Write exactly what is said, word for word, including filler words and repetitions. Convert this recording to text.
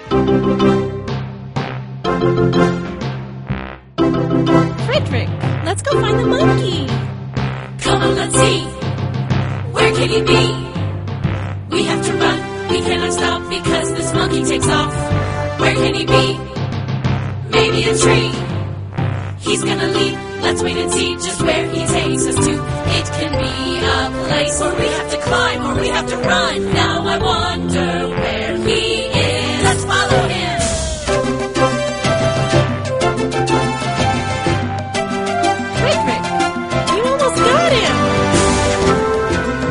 Frederick, let's go find the monkey. Come on, let's see. Where can he be? We have to run. We cannot stop because this monkey takes off. Where can he be? Maybe a tree. He's gonna leap. Let's wait and see just where he takes us to. It can be a place where we have to climb or we have to run. Now I wonder where